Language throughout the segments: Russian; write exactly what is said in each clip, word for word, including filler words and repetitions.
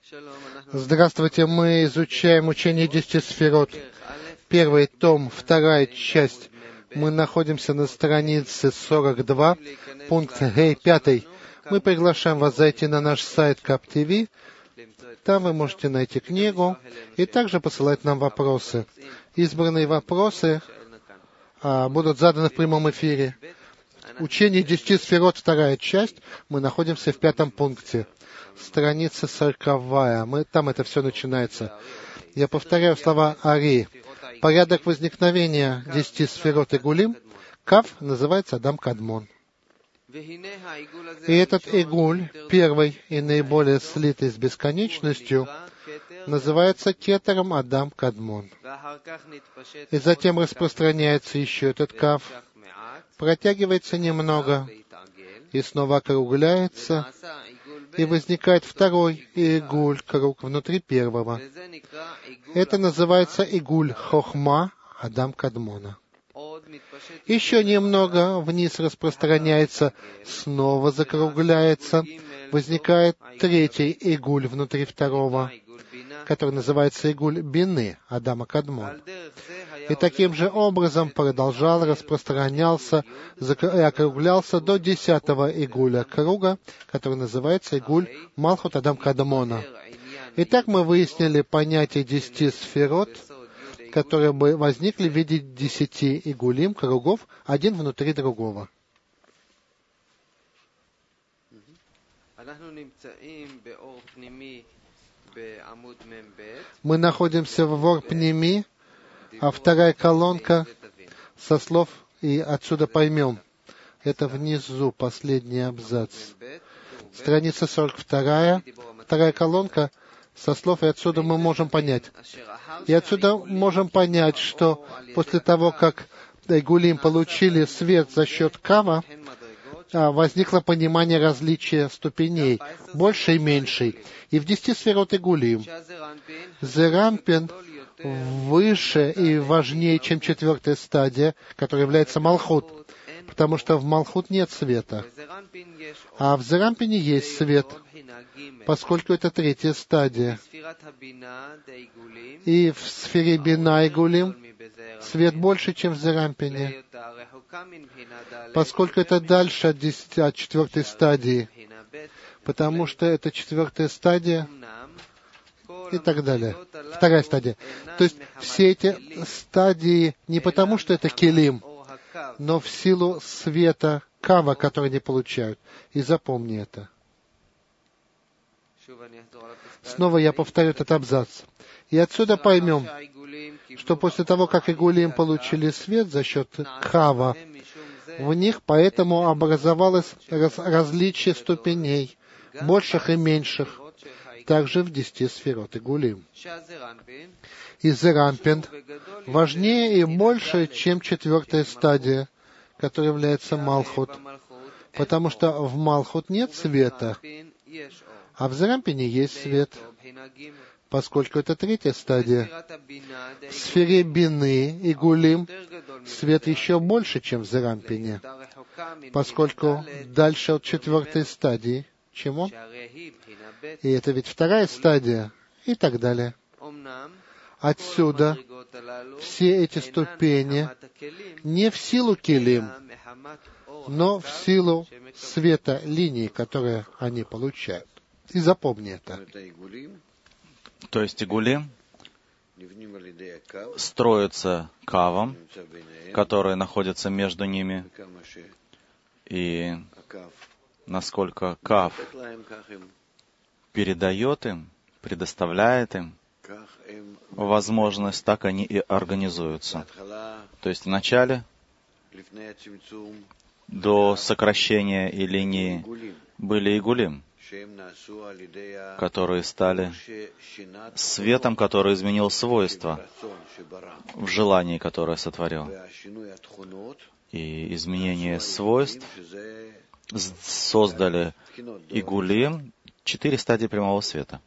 Здравствуйте, мы изучаем учение десяти сферот. Первый том, вторая часть. Мы находимся на странице сорок два, пункт Гей, пятый. Мы приглашаем вас зайти на наш сайт кап ти ви. Там вы можете найти книгу и также посылать нам вопросы. Избранные вопросы а, будут заданы в прямом эфире. Учение десяти сферот, вторая часть. Мы находимся в пятом пункте. Страница сороковая. Мы, там это все начинается. Я повторяю слова Ари. Порядок возникновения десяти сферот Игулим. Кав называется Адам Кадмон. И этот Игуль, первый и наиболее слитый с бесконечностью, называется Кетером Адам Кадмон. И затем распространяется еще этот Кав, протягивается немного и снова округляется, и возникает второй Игуль, круг внутри первого. Это называется Игуль Хохма Адам Кадмона. Еще немного вниз распространяется, снова закругляется, возникает третий Игуль внутри второго, который называется Игуль Бины Адама Кадмона. И таким же образом продолжал, распространялся и округлялся до десятого Игуля круга, который называется Игуль Малхут Адам Кадмона. Итак, мы выяснили понятие десяти сферот, которые бы возникли в виде десяти Игулим, кругов, один внутри другого. Мы находимся в Ор Пними, а вторая колонка со слов, и отсюда поймем, это внизу последний абзац. Страница сорок два, вторая колонка со слов, и отсюда мы можем понять. И отсюда можем понять, что после того, как Игулим получили свет за счет Кава, возникло понимание различия ступеней, большей и меньшей. И в десяти сферот Игулим Зерампин выше и важнее, чем четвертая стадия, которая является Малхут, потому что в Малхут нет света, а в Зерампине есть свет, поскольку это третья стадия. И в сфере Бина Игулим свет больше, чем в Зерампине, поскольку это дальше от, десяти, от четвертой стадии, потому что это четвертая стадия и так далее. Вторая стадия. То есть все эти стадии не потому, что это келим, но в силу света Кава, который они получают. И запомни это. Снова я повторю этот абзац. И отсюда поймем, что после того, как Игулим получили свет за счет Кава, в них поэтому образовалось раз, различие ступеней, больших и меньших, также в десяти сферот Игулим. И Зерампин важнее и больше, чем четвертая стадия, которая является Малхут, потому что в Малхут нет света, а в Зерампине есть свет, поскольку это третья стадия. В сфере Бины Игулим свет еще больше, чем в Зерампине, поскольку дальше от четвертой стадии, чем он. И это ведь вторая стадия, и так далее. Отсюда все эти ступени не в силу келим, но в силу света линии, которые они получают. И запомни это. То есть Игулим строится Кавом, который находится между ними, и насколько Кав передает им, предоставляет им возможность, так они и организуются. То есть вначале, до сокращения и линии, были Игулим, которые стали светом, который изменил свойства в желании, которое сотворил. И изменение свойств создали Игулим, четыре стадии прямого света.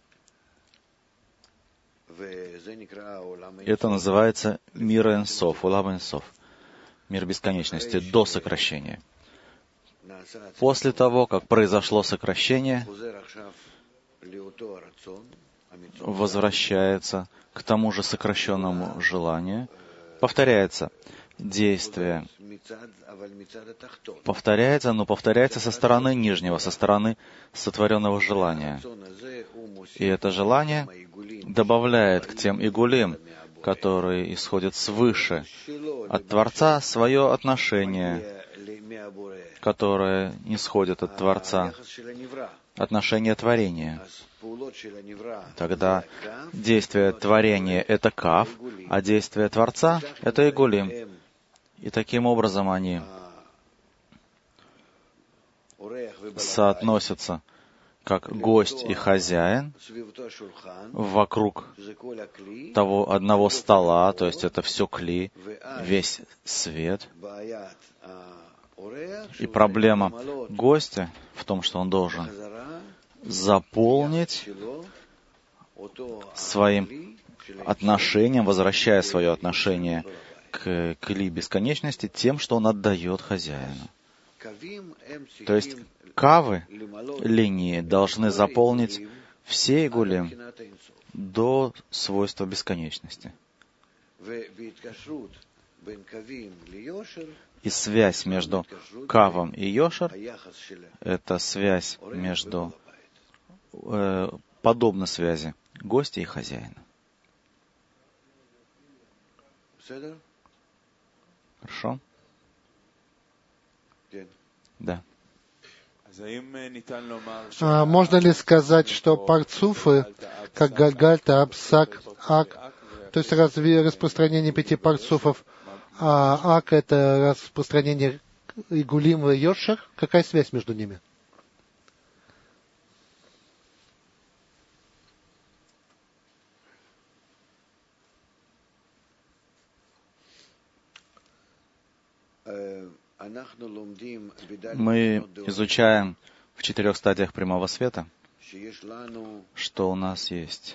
Это называется мир Энсоф, Улам Энсоф, мир бесконечности, до сокращения. После того, как произошло сокращение, возвращается к тому же сокращенному желанию, повторяется действие, повторяется, но повторяется со стороны нижнего, со стороны сотворенного желания. И это желание добавляет к тем игулим, которые исходят свыше, от Творца, свое отношение, которое исходит от Творца, отношение творения. Тогда действие творения — это кав, а действие Творца — это игулим. И таким образом они соотносятся как гость и хозяин вокруг того одного стола, то есть это все кли, весь свет. И проблема гостя в том, что он должен заполнить своим отношением, возвращая свое отношение к кли бесконечности тем, что он отдает хозяину. То есть кавы, линии, должны заполнить все игулим до свойства бесконечности. И связь между кавом и йошер — это связь между, э, подобно связи гостя и хозяина. Хорошо? Да. А можно ли сказать, что парцуфы, как Гальгальта, Апсак, Ак, то есть разве распространение пяти парцуфов, а Ак — это распространение игулим и йошер? Какая связь между ними? Мы изучаем в четырех стадиях прямого света, что у нас есть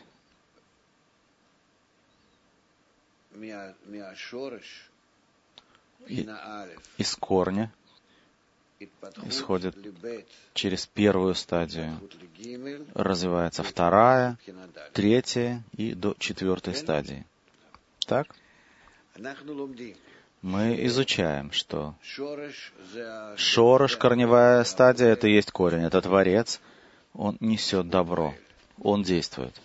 и, из корня исходит через первую стадию, развивается вторая, третья и до четвертой стадии. Так? Мы изучаем, что шореш, корневая стадия, это и есть корень, это Творец, он несет добро, он действует.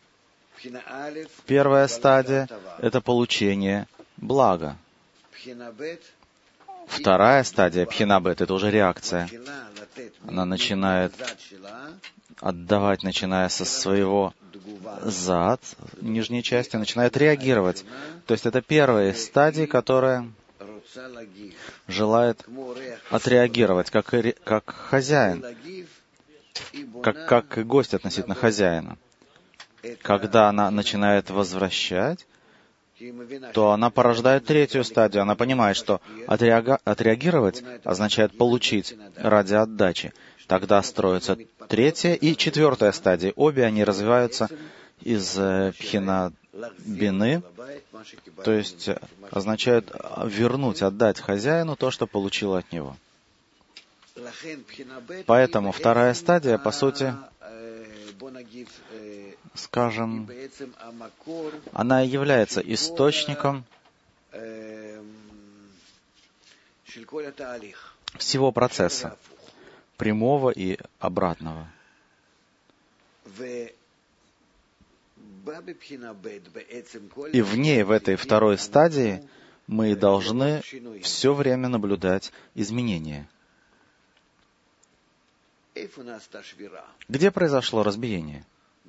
Первая стадия — это получение блага. Вторая стадия, пхинабет, это уже реакция. Она начинает отдавать, начиная со своего зад, нижней части, начинает реагировать. То есть это первая стадия, которая желает отреагировать, как, и, как хозяин, как, как и гость относительно хозяина. Когда она начинает возвращать, то она порождает третью стадию. Она понимает, что отреага- отреагировать означает получить ради отдачи. Тогда строится третья и четвертая стадии. Обе они развиваются из пхина бины, то есть означают вернуть, отдать хозяину то, что получил от него. Поэтому вторая стадия, по сути, скажем, она является источником всего процесса, прямого и обратного. И в ней, в этой второй стадии, мы должны все время наблюдать изменения. Где произошло разбиение?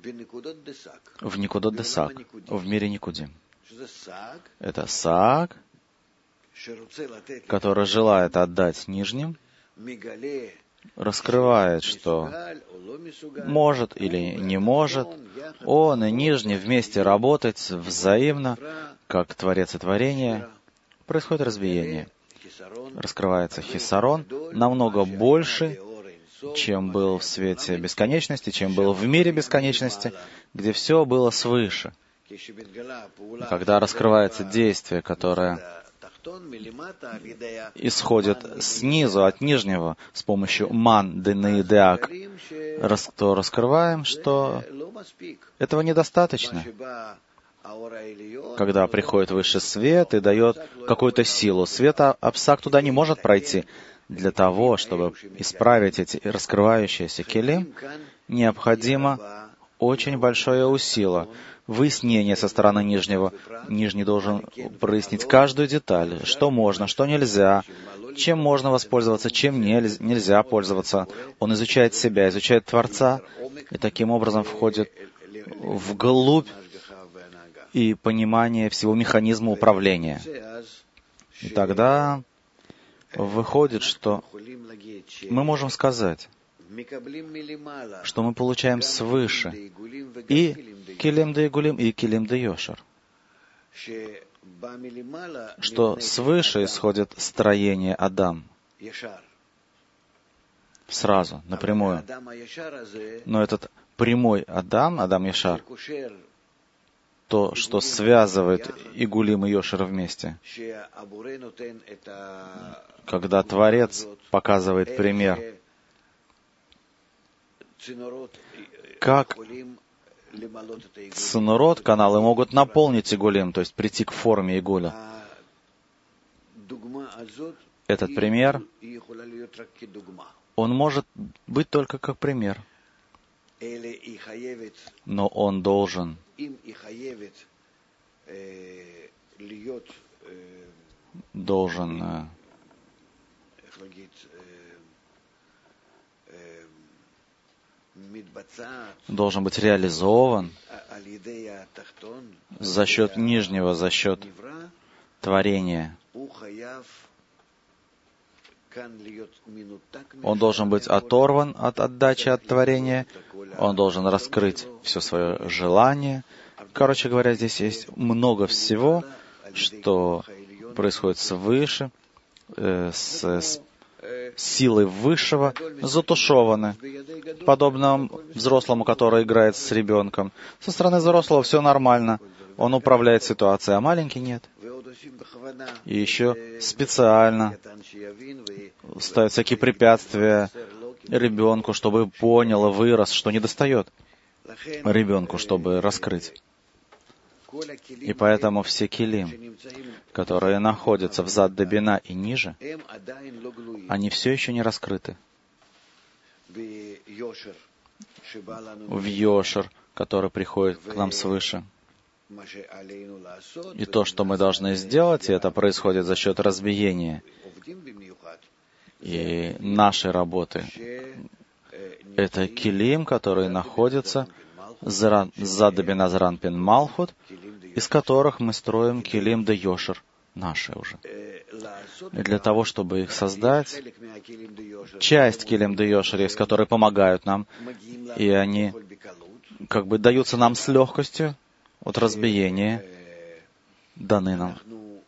В Никудот де Сак, в мире Никудим. Это Сак, который желает отдать нижним, раскрывает, что может или не может, он и нижний вместе работать взаимно, как Творец и Творение. Происходит разбиение. Раскрывается хисарон намного больше, чем был в свете бесконечности, чем был в мире бесконечности, где все было свыше. Когда раскрывается действие, которое исходит снизу, от нижнего, с помощью ман, дыны, деак, то раскрываем, что этого недостаточно. Когда приходит высший свет и дает какую-то силу, свет Апсак туда не может пройти. Для того, чтобы исправить эти раскрывающиеся келим, необходимо очень большое усилие, выяснение со стороны нижнего. Нижний должен прояснить каждую деталь, что можно, что нельзя, чем можно воспользоваться, чем нельзя пользоваться. Он изучает себя, изучает Творца, и таким образом входит вглубь и понимание всего механизма управления. И тогда выходит, что мы можем сказать, что мы получаем свыше и Келем де Игулим, и Келем де Йошер, что свыше исходит строение Адам, сразу, напрямую. Но этот прямой Адам, Адам Яшар, то, что связывает Игулим и Йошер вместе, когда Творец показывает пример, как цинурот, каналы могут наполнить Игулим, то есть прийти к форме Игуля. Этот пример, он может быть только как пример, но он должен должен должен быть реализован за счет нижнего, за счет творения. Он должен быть оторван от отдачи, от творения. Он должен раскрыть все свое желание. Короче говоря, здесь есть много всего, что происходит свыше, э, с, с силой высшего, затушеваны, подобно взрослому, который играет с ребенком. Со стороны взрослого все нормально, он управляет ситуацией, а маленький нет. И еще специально ставят всякие препятствия ребенку, чтобы понял и вырос, что недостает ребенку, чтобы раскрыть. И поэтому все келим, которые находятся в зад Бина и ниже, они все еще не раскрыты. В Йошер, который приходит к нам свыше. И то, что мы должны сделать, и это происходит за счет разбиения и нашей работы, это келим, которые находятся зад Бина Зранпин Малхут, из которых мы строим келим де Йошер, наши уже. И для того, чтобы их создать, часть келим де Йошер есть, которые помогают нам, и они как бы даются нам с легкостью от разбиения, даны нам.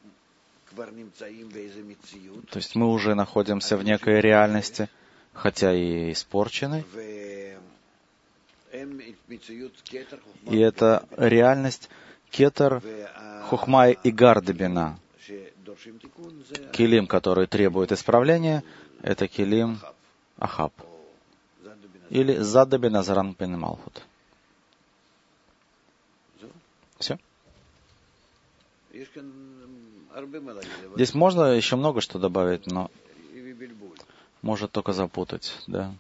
То есть мы уже находимся в некой реальности, хотя и испорчены. И это реальность Кетер, Хухма и Гардебина. Келим, который требует исправления, это келим Ахаб. Или Задабина Заранпин Малхут. Все? Здесь можно еще много что добавить, но может только запутать, да.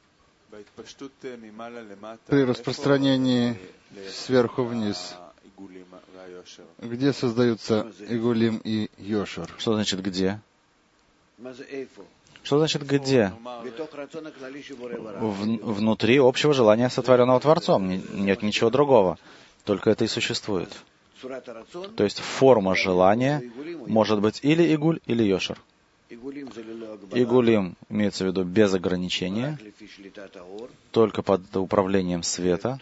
При распространении сверху вниз, где создаются Игулим и Йошер? Что значит где? Что значит где? В, внутри общего желания, сотворенного Творцом. Нет ничего другого. Только это и существует. То есть форма желания может быть или Игуль, или Йошер. Игулим имеется в виду без ограничения, только под управлением света,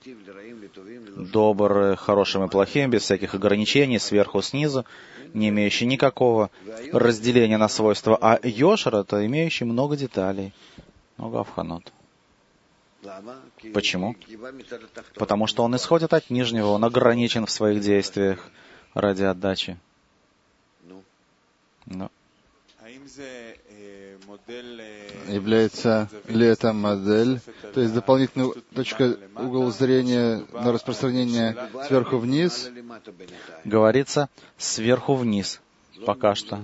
добрым, хорошим и плохим, без всяких ограничений, сверху, снизу, не имеющий никакого разделения на свойства. А Йошер — это имеющий много деталей, много авханот. Почему? Потому что он исходит от нижнего, он ограничен в своих действиях ради отдачи. Но является ли это модель, то есть дополнительная точка, угол зрения на распространение сверху вниз? Говорится сверху вниз, пока что.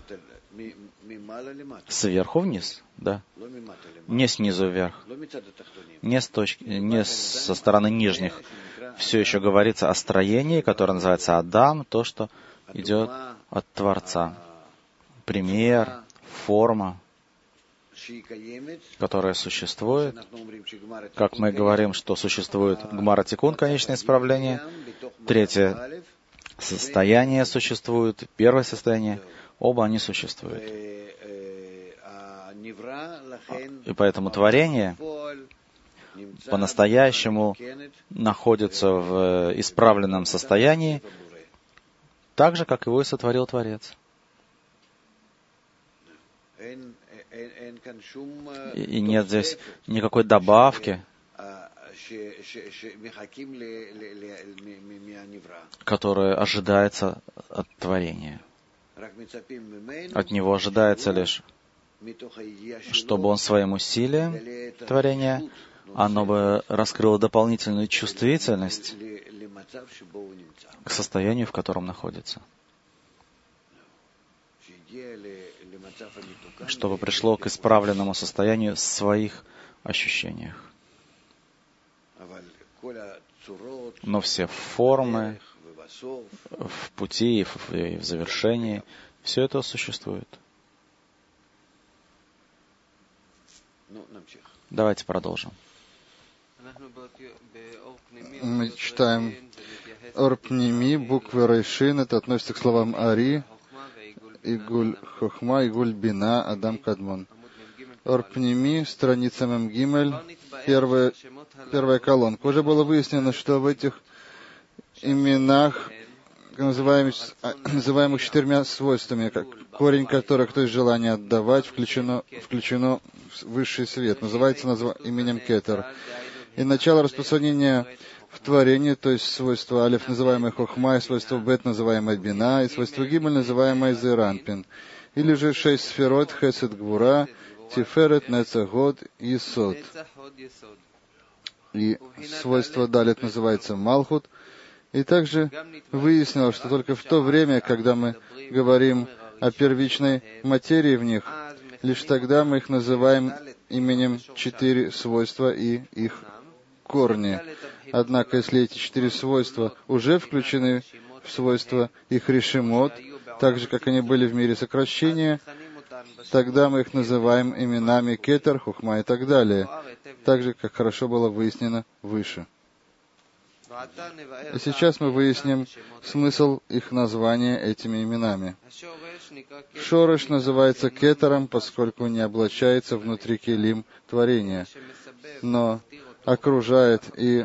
Сверху вниз, да. Не снизу вверх. Не, с точки, не со стороны нижних. Все еще говорится о строении, которое называется Адам, то, что идет от Творца. Пример, форма, которая существует. Как мы говорим, что существует Гмара Тикун, конечное исправление. Третье состояние существует, первое состояние. Оба они существуют. И поэтому творение по-настоящему находится в исправленном состоянии, так же, как его и сотворил Творец. И нет здесь никакой добавки, которая ожидается от творения. От него ожидается лишь, чтобы он своим усилием творения, оно бы раскрыло дополнительную чувствительность к состоянию, в котором находится. Чтобы пришло к исправленному состоянию в своих ощущениях. Но все формы в пути и в, и в завершении, все это существует. Давайте продолжим. Мы читаем Ор Пними, буквы Рейшин, это относится к словам Ари, Игуль Хохма, Игуль Бина, Адам Кадмон. Ор Пними, страница Мемгимель, первая, первая колонка. Уже было выяснено, что в этих именах, называемых, называемых четырьмя свойствами, как корень которых, то есть желание отдавать, включено, включено в высший свет, называется назва, именем Кетер. И начало распространения в творении, то есть свойство Алеф, называемое Хохма, и свойство Бет, называемое Бина, и свойство Гимель, называемое Зеранпин. Или же шесть сферот, Хесед Гвура, Тиферет, Нецагод, Есод. И свойство Далет называется Малхут. И также выяснилось, что только в то время, когда мы говорим о первичной материи в них, лишь тогда мы их называем именем четыре свойства и их корни. Однако, если эти четыре свойства уже включены в свойства их решимот, так же, как они были в мире сокращения, тогда мы их называем именами Кетер, Хухма и так далее, так же, как хорошо было выяснено выше. И сейчас мы выясним смысл их названия этими именами. Шореш называется кетером, поскольку не облачается внутри келим творения, но окружает и,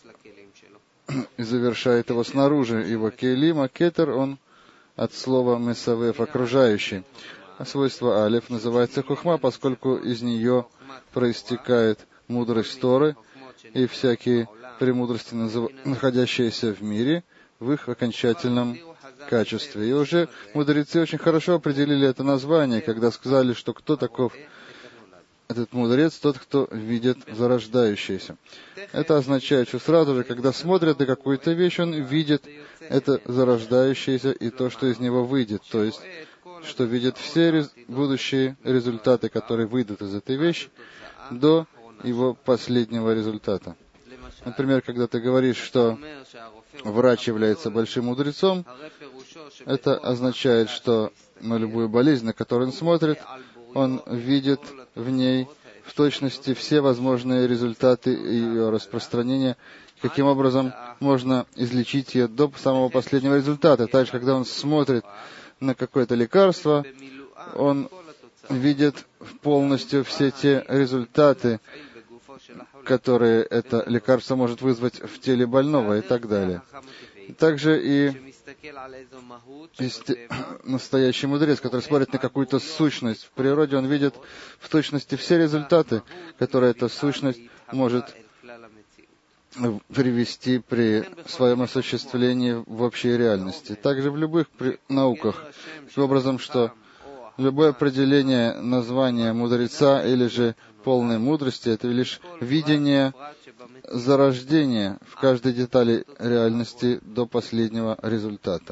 и завершает его снаружи его келим, а кетер он от слова месавев, окружающий. А свойство алеф называется хухма, поскольку из нее проистекает мудрость Торы и всякие премудрости, находящиеся в мире, в их окончательном качестве. И уже мудрецы очень хорошо определили это название, когда сказали, что кто таков этот мудрец, тот, кто видит зарождающееся. Это означает, что сразу же, когда смотрят на какую-то вещь, он видит это зарождающееся и то, что из него выйдет, то есть, что видит все рез... будущие результаты, которые выйдут из этой вещи, до его последнего результата. Например, когда ты говоришь, что врач является большим мудрецом, это означает, что на любую болезнь, на которую он смотрит, он видит в ней в точности все возможные результаты ее распространения, каким образом можно излечить ее до самого последнего результата. Также, когда он смотрит на какое-то лекарство, он видит полностью все те результаты, которые это лекарство может вызвать в теле больного и так далее. Также и настоящий мудрец, который смотрит на какую-то сущность в природе, он видит в точности все результаты, которые эта сущность может привести при своем осуществлении в общей реальности. Также в любых науках, таким образом, что любое определение названия мудреца или же полной мудрости — это лишь видение зарождения в каждой детали реальности до последнего результата.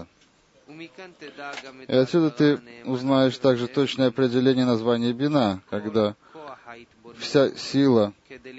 И отсюда ты узнаешь также точное определение названия бина, когда вся сила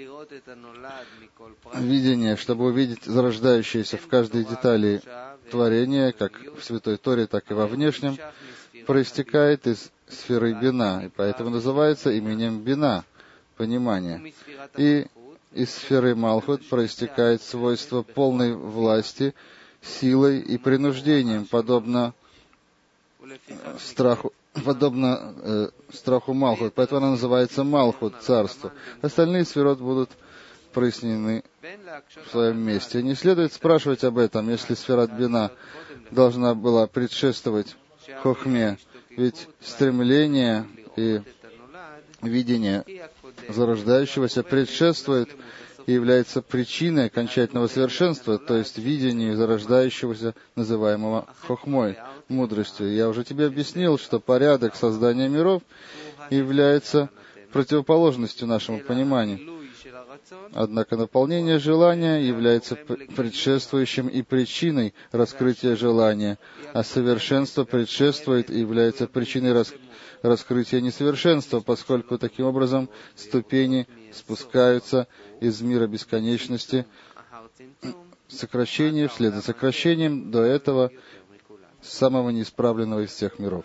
видения, чтобы увидеть зарождающееся в каждой детали творения, как в Святой Торе, так и во внешнем, проистекает из сферы бина, и поэтому называется именем бина, понимание. И из сферы Малхут проистекает свойство полной власти, силой и принуждением, подобно страху, подобно э, страху Малхут. Поэтому она называется Малхут, царство. Остальные сферот будут прояснены в своем месте. Не следует спрашивать об этом, если сфера бина должна была предшествовать хохме, ведь стремление и видение зарождающегося предшествует и является причиной окончательного совершенства, то есть видению зарождающегося, называемого хохмой, мудростью. Я уже тебе объяснил, что порядок создания миров является противоположностью нашему пониманию. Однако наполнение желания является предшествующим и причиной раскрытия желания, а совершенство предшествует и является причиной рас... раскрытия несовершенства, поскольку таким образом ступени спускаются из мира бесконечности, сокращение вслед за сокращением до этого самого неисправленного из всех миров.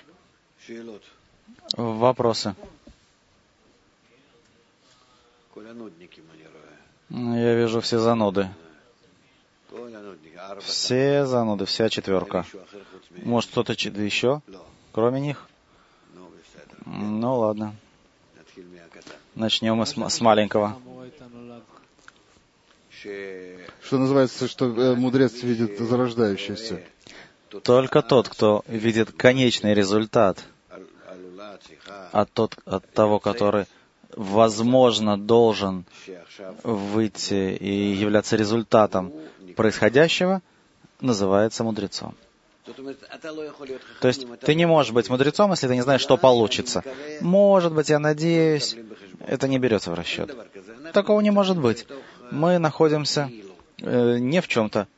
Вопросы? Я вижу все зануды. Все зануды, вся четверка. Может, кто-то еще, кроме них? Ну, ладно. Начнем мы с, с маленького. Что называется, что э, мудрец видит зарождающееся? Только тот, кто видит конечный результат, от, тот, от того, который, возможно, должен выйти и являться результатом происходящего, называется мудрецом. То есть ты не можешь быть мудрецом, если ты не знаешь, что получится. Может быть, я надеюсь, это не берется в расчет. Такого не может быть. Мы находимся э, не в чем-то,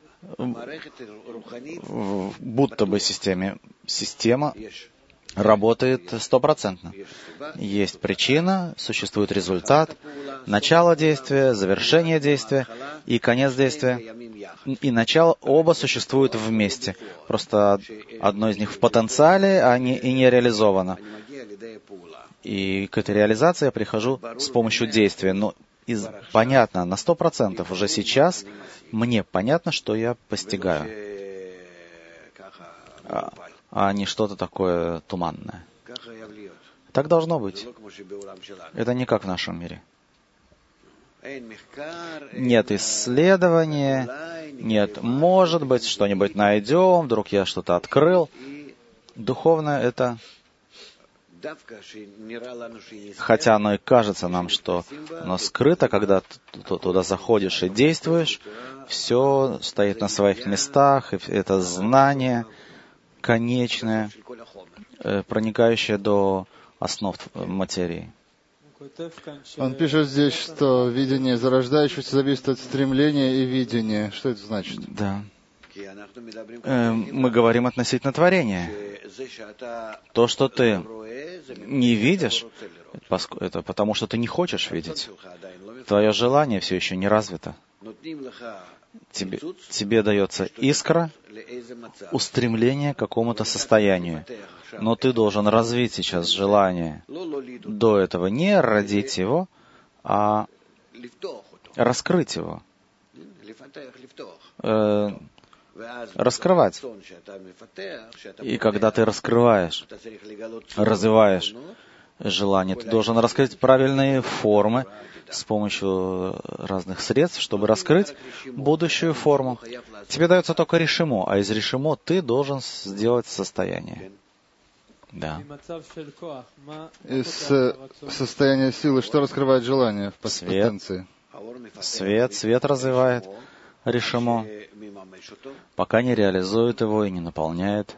в, будто бы системе. Система работает стопроцентно. Есть причина, существует результат, начало действия, завершение действия и конец действия. И начало оба существуют вместе. Просто одно из них в потенциале, а не, и не реализовано. И к этой реализации я прихожу с помощью действия. Но из, понятно, на сто процентов уже сейчас мне понятно, что я постигаю. А, а не что-то такое туманное. Так должно быть. Это не как в нашем мире. Нет исследования, нет, может быть, что-нибудь найдем, вдруг я что-то открыл. Духовное — это, хотя оно и кажется нам, что оно скрыто, когда ты туда заходишь и действуешь, все стоит на своих местах, и это знание конечное, проникающее до основ материи. Он пишет здесь, что видение зарождающегося зависит от стремления и видения. Что это значит? Да. Э, мы говорим относительно творения. То, что ты не видишь, это потому, что ты не хочешь видеть. Твое желание все еще не развито. Тебе, тебе дается искра, устремление к какому-то состоянию. Но ты должен развить сейчас желание. До этого не родить его, а раскрыть его. Э, раскрывать. И когда ты раскрываешь, развиваешь желание, ты должен раскрыть правильные формы с помощью разных средств, чтобы раскрыть будущую форму. Тебе дается только решимо, а из решимо ты должен сделать состояние. Да. Из состояния силы что раскрывает желание в потенции? Свет, свет развивает решимо, пока не реализует его и не наполняет.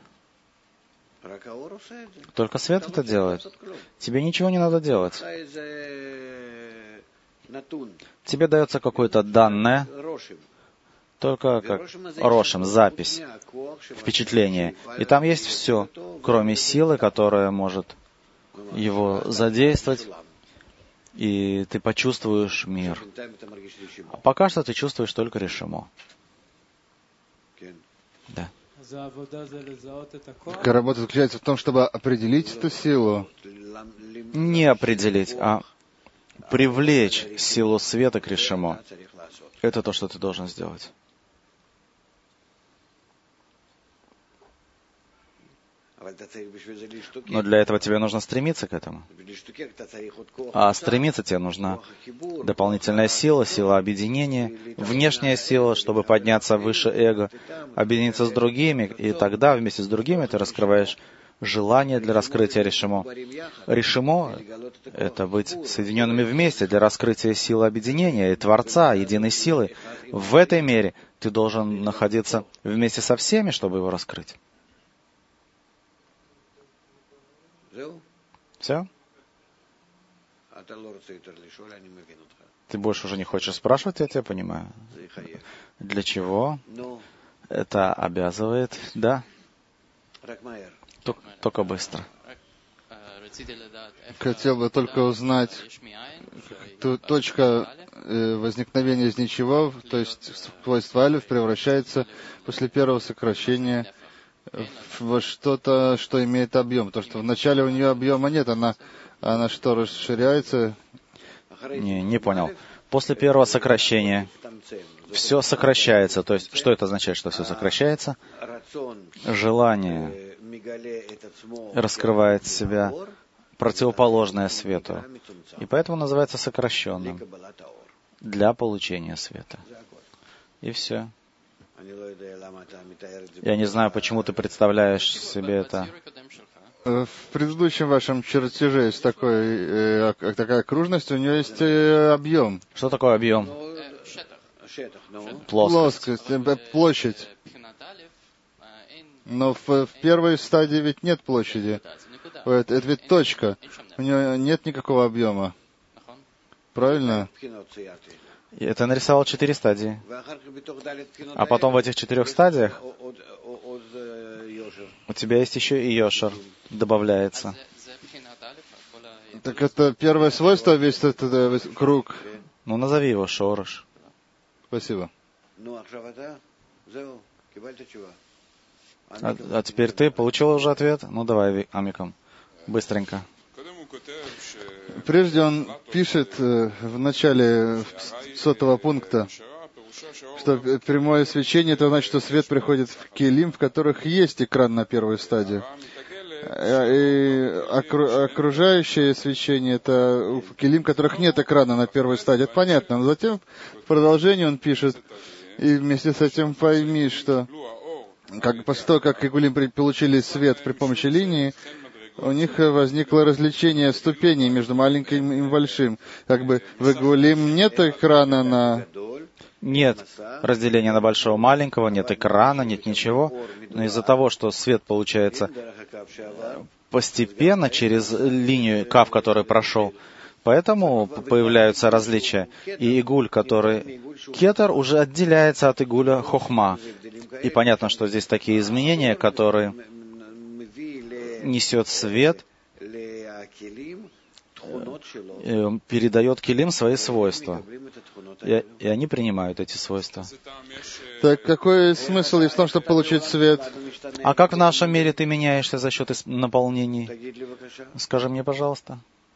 Только свет это делает. Тебе ничего не надо делать. Тебе дается какое-то данное, только как рошем, запись, впечатление. И там есть все, кроме силы, которая может его задействовать, и ты почувствуешь мир. А пока что ты чувствуешь только решимо. Да. Работа заключается в том, чтобы определить эту силу. Не определить, а привлечь силу света к решимо. Это то, что ты должен сделать. Но для этого тебе нужно стремиться к этому. А стремиться тебе нужна дополнительная сила, сила объединения, внешняя сила, чтобы подняться выше эго, объединиться с другими, и тогда вместе с другими ты раскрываешь желание для раскрытия решимо. Решимо — это быть соединенными вместе для раскрытия силы объединения и Творца, единой силы. В этой мере ты должен находиться вместе со всеми, чтобы его раскрыть. Все? Ты больше уже не хочешь спрашивать, я тебя понимаю. Для чего? Это обязывает, да? Только быстро. Хотел бы только узнать точка возникновения из ничего, то есть свойство алиф превращается после первого сокращения в что-то, что имеет объем. Потому что вначале у нее объема нет, она, она что, расширяется? Не, не понял. После первого сокращения все сокращается. То есть, что это означает, что все сокращается? Желание раскрывает себя противоположное свету. И поэтому называется сокращенным. Для получения света. И все. Я не знаю, почему ты представляешь себе это. В предыдущем вашем чертеже есть такой, э, такая окружность, у нее есть э, объем. Что такое объем? Плоскость. Плоскость, площадь. Но в, в первой стадии ведь нет площади. Это, это ведь точка. У нее нет никакого объема. Правильно? И это нарисовал четыре стадии. А потом в этих четырех стадиях у тебя есть еще и йошер, добавляется. Так это первое свойство, весь этот, весь круг. Ну, назови его шорош. Спасибо. А, а теперь ты получил уже ответ? Ну, давай, Амиком, быстренько. Прежде он пишет э, в начале сотого пункта, что прямое свечение, это значит, что свет приходит в келим, в которых есть экран на первой стадии. И окру- окружающее свечение, это в келим, в которых нет экрана на первой стадии. Это понятно. Но затем в продолжении он пишет, и вместе с этим пойми, что как, после того, как игулим получили свет при помощи линии, у них возникло развлечение ступеней между маленьким и большим. Как бы в игулим нет экрана на... Нет разделения на большого и маленького, нет экрана, нет ничего. Но из-за того, что свет получается постепенно через линию кав, который прошел, поэтому появляются различия. И игуль, который кетер, уже отделяется от игуля хохма. И понятно, что здесь такие изменения, которые несет свет, передает келим свои свойства. И, и они принимают эти свойства. Так какой смысл есть в том, чтобы получить свет? А как в нашем мире ты меняешься за счет наполнений? Скажи мне, пожалуйста.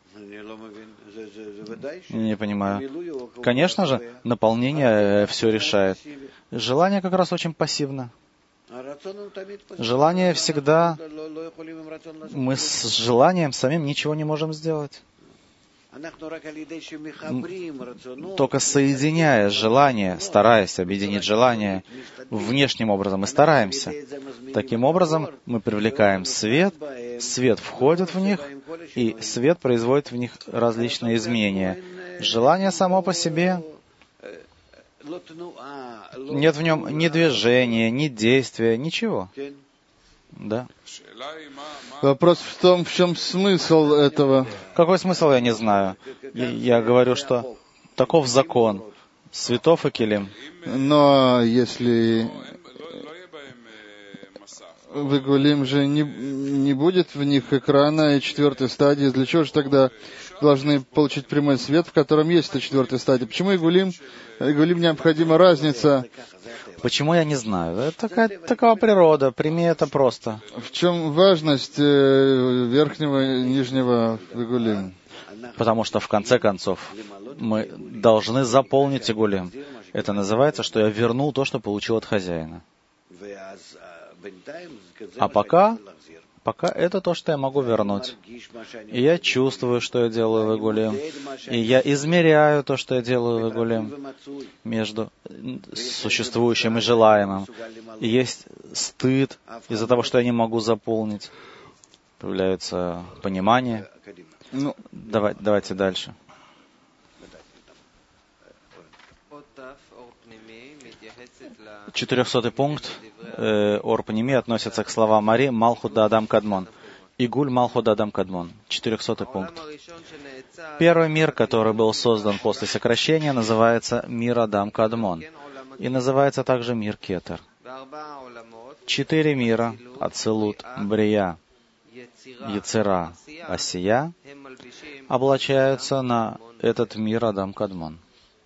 Не понимаю. Конечно же, наполнение все решает. Желание как раз очень пассивно. Желание всегда... Мы с желанием самим ничего не можем сделать. Только соединяя желание, стараясь объединить желание внешним образом, мы стараемся. Таким образом, мы привлекаем свет, свет входит в них, и свет производит в них различные изменения. Желание само по себе Нет в нем ни движения, ни действия, ничего. Да. Вопрос в том, в чем смысл этого. Какой смысл, я не знаю. Я, я говорю, что таков закон светов и килим. Но если в Игулим же не, не будет в них экрана и четвертой стадии, для чего же тогда должны получить прямой свет, в котором есть эта четвертая стадия? Почему Игулим, Игулим необходима разница? Почему, я не знаю. Это такая, такова природа. Прими это просто. В чем важность э, верхнего и нижнего Игулим? Потому что, в конце концов, мы должны заполнить Игулим. Это называется, что я вернул то, что получил от хозяина. А пока, пока это то, что я могу вернуть. И я чувствую, что я делаю в Игулим. И я измеряю то, что я делаю в Игулим между существующим и желаемым. И есть стыд из-за того, что я не могу заполнить. Появляется понимание. Ну, давай, давайте дальше. Четырехсотый пункт э, Ор Паними относится к словам Мари Малхут да Адам Кадмон. Игуль Малхут да Адам Кадмон. Четырехсотый пункт. Первый мир, который был создан после сокращения, называется мир Адам Кадмон. И называется также мир Кетер. Четыре мира — Ацилут, Брия, Яцера, Асия — облачаются на этот мир Адам Кадмон.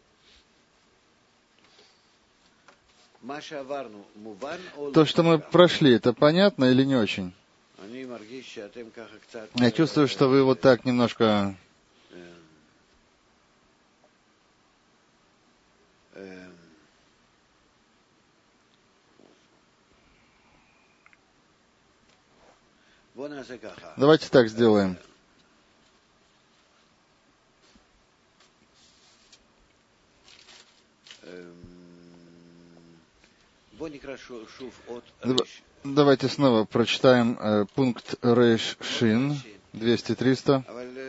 То, что мы прошли, это понятно или не очень? Я чувствую, что вы вот так немножко... Давайте так сделаем. Давайте снова прочитаем э, пункт Рейш Шин, двести триста.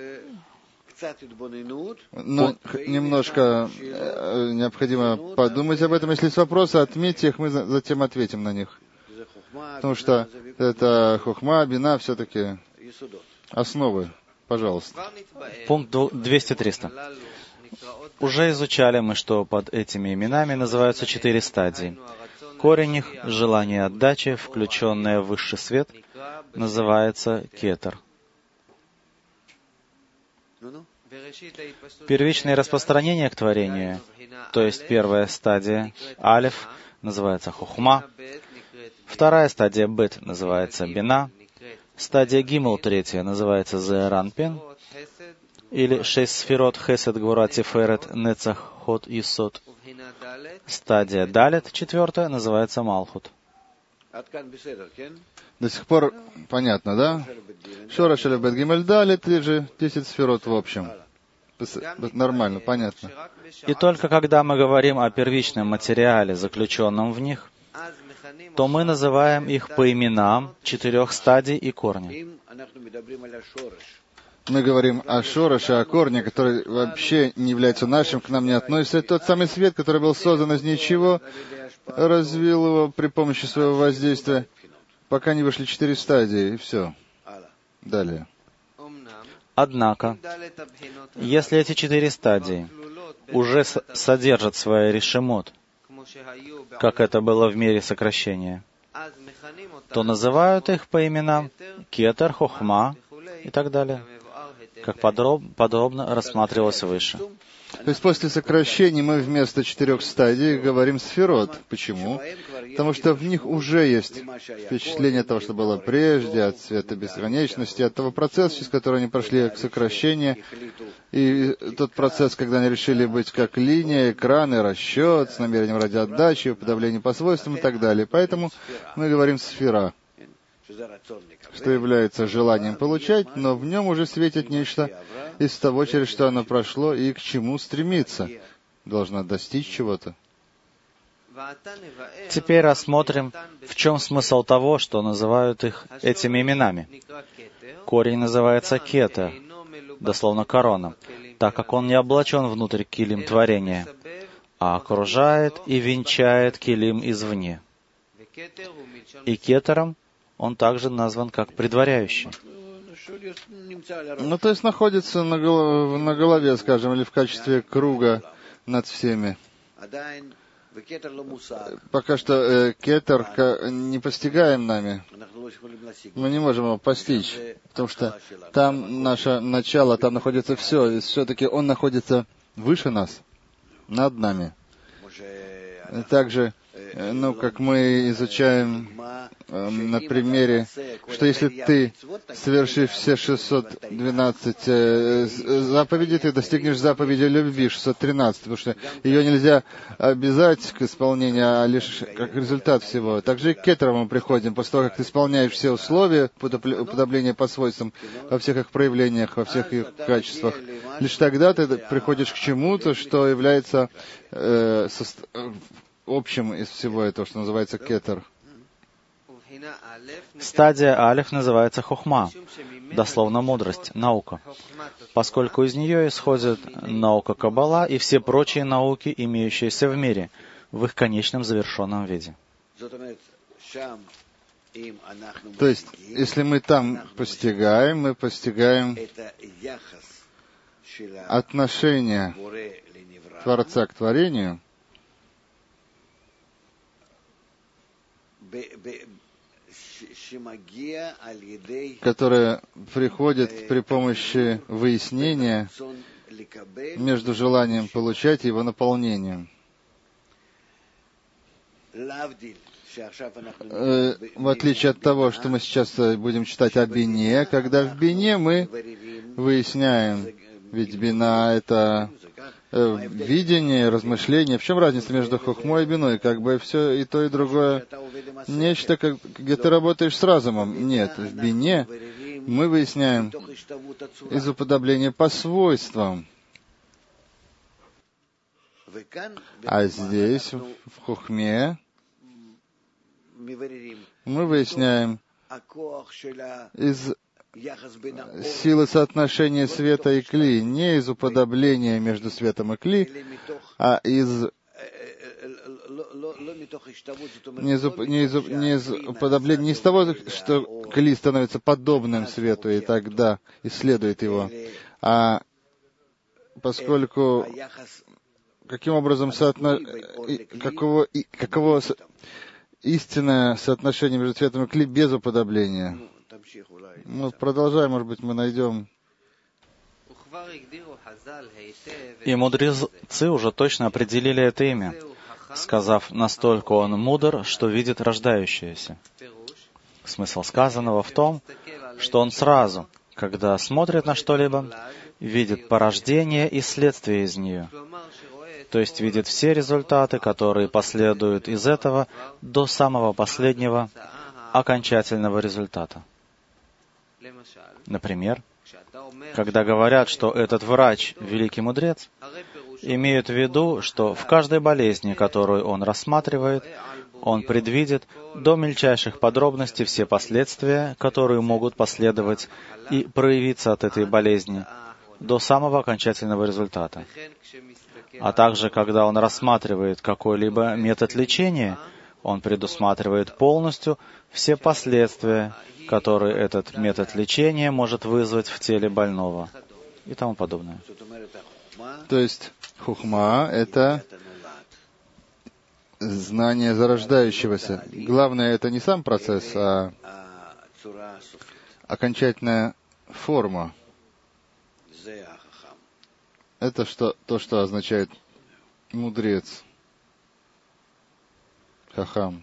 Но немножко э, необходимо подумать об этом. Если есть вопросы, отметьте их, мы за, затем ответим на них. Потому что это хохма, бина, все-таки основы. Пожалуйста. Пункт двести триста. Уже изучали мы, что под этими именами называются четыре стадии. Корень их, желание отдачи, включенное в высший свет, называется кетер. Первичное распространение к творению, то есть первая стадия, алиф, называется хухма, вторая стадия, бет, называется бина, стадия гимл, третья, называется зеранпин, или шесть сферот, хесед, гвура, тиферет, нецах, ход, исот. Стадия далет, четвертая, называется малхут. До сих пор понятно, да? Шораш или бет гимель далет, или же десять сферот в общем. Нормально, понятно. И только когда мы говорим о первичном материале, заключенном в них, то мы называем их по именам четырех стадий и корня. Мы говорим о шороше, о корне, который вообще не является нашим, к нам не относится. Это тот самый свет, который был создан из ничего, развил его при помощи своего воздействия, пока не вышли четыре стадии, и все. Далее. Однако, если эти четыре стадии уже содержат свои решемот, как это было в мире сокращения, то называют их по именам кетер, хохма и так далее, как подроб, подробно рассматривалось выше. То есть после сокращения мы вместо четырех стадий говорим сферот. Почему? Потому что в них уже есть впечатление того, что было прежде, от цвета бесконечности, от того процесса, через который они прошли к сокращению, и тот процесс, когда они решили быть как линия, экран и расчет, с намерением ради отдачи, подавления по свойствам и так далее. Поэтому мы говорим сфера, что является желанием получать, но в нем уже светит нечто из того, через что оно прошло, и к чему стремится. Должна достичь чего-то. Теперь рассмотрим, в чем смысл того, что называют их этими именами. Корень называется кетер, дословно корона, так как он не облачен внутрь килим творения. а окружает и венчает килим извне. И кетером он также назван как предваряющий. Ну, то есть находится на, голов... на голове, скажем, или в качестве круга над всеми. Пока что э, кетер не постигаем нами. Мы не можем его постичь, потому что там наше начало, там находится все, и все-таки он находится выше нас, над нами. И также, э, ну, как мы изучаем э, на примере, что если ты, совершив все шестьсот двенадцать э, заповедей, ты достигнешь заповеди любви, шестьсот тринадцать, потому что ее нельзя обязать к исполнению, а лишь как результат всего. Также и к кетерам мы приходим, после того, как ты исполняешь все условия уподобления по свойствам, во всех их проявлениях, во всех их качествах. Лишь тогда ты приходишь к чему-то, что является э, со, общим из всего этого, что называется кетер. Стадия алеф называется хохма, дословно мудрость, наука, поскольку из нее исходит наука Каббала и все прочие науки, имеющиеся в мире, в их конечном завершенном виде. То есть, если мы там постигаем, мы постигаем отношение Творца к творению, которое приходит при помощи выяснения между желанием получать и его наполнением. В отличие от того, что мы сейчас будем читать о бине, когда в бине мы выясняем, ведь бина — это видение, размышление. В чем разница между хохмой и биной? Как бы все и то, и другое нечто, как, где ты работаешь с разумом. Нет, в бине мы выясняем из уподобления по свойствам. А здесь, в хохме, мы выясняем из силы соотношения света и кли, не из уподобления между светом и кли, а из не из, не из, не из уподобления, не из того, что кли становится подобным свету и тогда исследует его, а поскольку каким образом соотно... каково, каково истинное соотношение между светом и кли без уподобления. Ну, продолжаем, может быть, мы найдем. И мудрецы уже точно определили это имя, сказав, настолько он мудр, что видит рождающееся. Смысл сказанного в том, что он сразу, когда смотрит на что-либо, видит порождение и следствие из нее. То есть видит все результаты, которые последуют из этого до самого последнего окончательного результата. Например, когда говорят, что этот врач — великий мудрец, имеют в виду, что в каждой болезни, которую он рассматривает, он предвидит до мельчайших подробностей все последствия, которые могут последовать и проявиться от этой болезни до самого окончательного результата. А также, когда он рассматривает какой-либо метод лечения, он предусматривает полностью все последствия, которые этот метод лечения может вызвать в теле больного и тому подобное. То есть хухма — это знание зарождающегося. Главное — это не сам процесс, а окончательная форма. Это что, то, что означает мудрец. Хахам.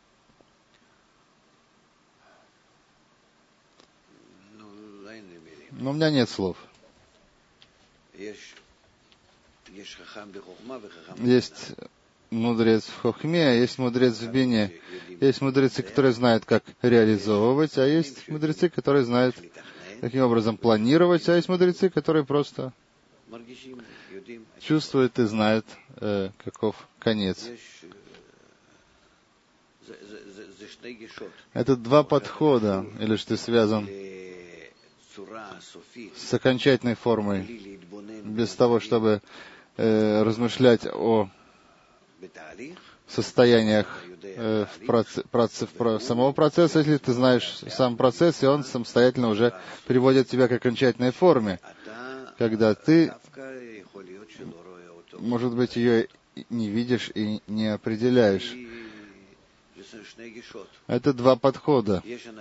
Но у меня нет слов. Есть мудрец в хохме, а есть мудрец в бине. Есть мудрецы, которые знают, как реализовывать, а есть мудрецы, которые знают, каким образом планировать, а есть мудрецы, которые просто чувствуют и знают, э, каков конец. Это два подхода, или что связан с окончательной формой, без того, чтобы э, размышлять о состояниях э, в проц, проц, в самого процесса, если ты знаешь сам процесс, и он самостоятельно уже приводит тебя к окончательной форме, когда ты, может быть, ее не видишь и не определяешь. Это два подхода.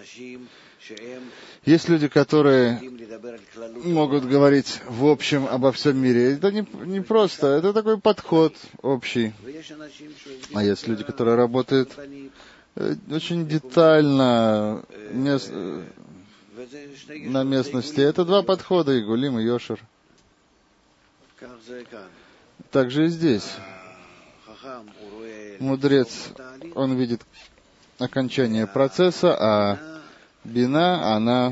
Есть люди, которые могут говорить в общем обо всем мире. Это не, не просто, это такой подход общий. А есть люди, которые работают очень детально мест, на местности. Это два подхода, Игулим и Йошер. Также и здесь. Мудрец, он видит окончание процесса, а бина, она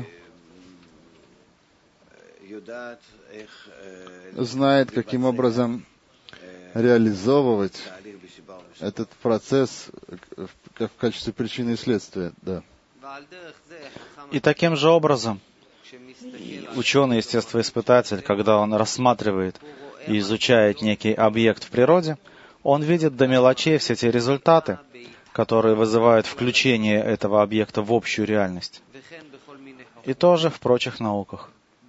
знает, каким образом реализовывать этот процесс в качестве причины и следствия. Да. И таким же образом ученый-естествоиспытатель, когда он рассматривает и изучает некий объект в природе, он видит до мелочей все те результаты, которые вызывают включение этого объекта в общую реальность. И тоже в прочих науках.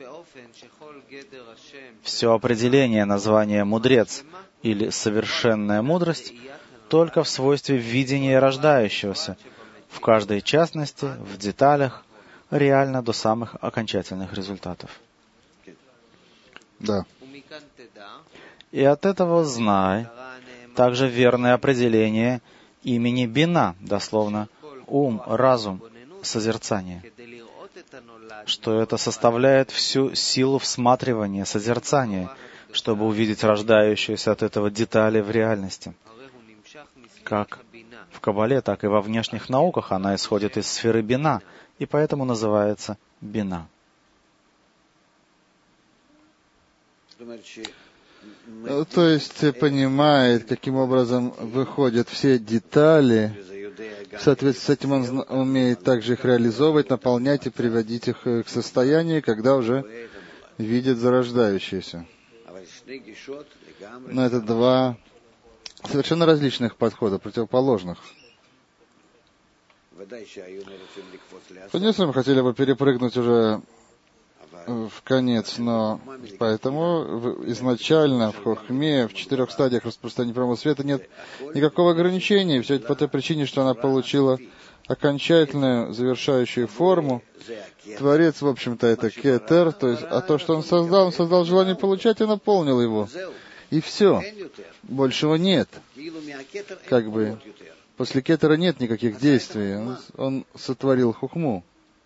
Все определение названия «мудрец» или «совершенная мудрость» только в свойстве видения рождающегося, в каждой частности, в деталях, реально до самых окончательных результатов. Да. И от этого знай также верное определение имени Бина, дословно ум, разум, созерцание, что это составляет всю силу всматривания, созерцания, чтобы увидеть рождающуюся от этого детали в реальности. Как в Кабале, так и во внешних науках она исходит из сферы Бина, и поэтому называется Бина. То есть понимает, каким образом выходят все детали. В соответствии с этим он умеет также их реализовывать, наполнять и приводить их к состоянию, когда уже видит зарождающееся. Но это два совершенно различных подхода, противоположных. Конечно, мы хотели бы перепрыгнуть уже в конец, но поэтому изначально в Хохме, в четырех стадиях распространения прямого света нет никакого ограничения. Все это по той причине, что она получила окончательную завершающую форму. Творец, в общем-то, это кетер, то есть, а то, что он создал, он создал желание получать и наполнил его. И все. Большего нет. Как бы после кетера нет никаких действий. Он, он сотворил хухму.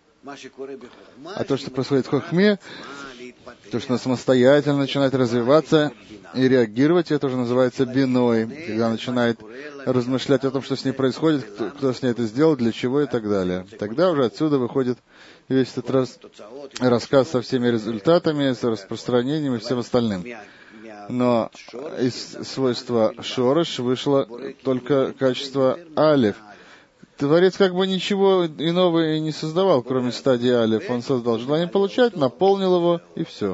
А то, что происходит в хохме, то, что она самостоятельно начинает развиваться и реагировать, это уже называется биной, когда она начинает размышлять о том, что с ней происходит, кто, кто с ней это сделал, для чего и так далее. Тогда уже отсюда выходит весь этот раз, рассказ со всеми результатами, с распространением и всем остальным. Но из свойства шорош вышло только качество алиф. Творец как бы ничего иного и не создавал, кроме стадии алиф. Он создал желание получать, наполнил его, и все.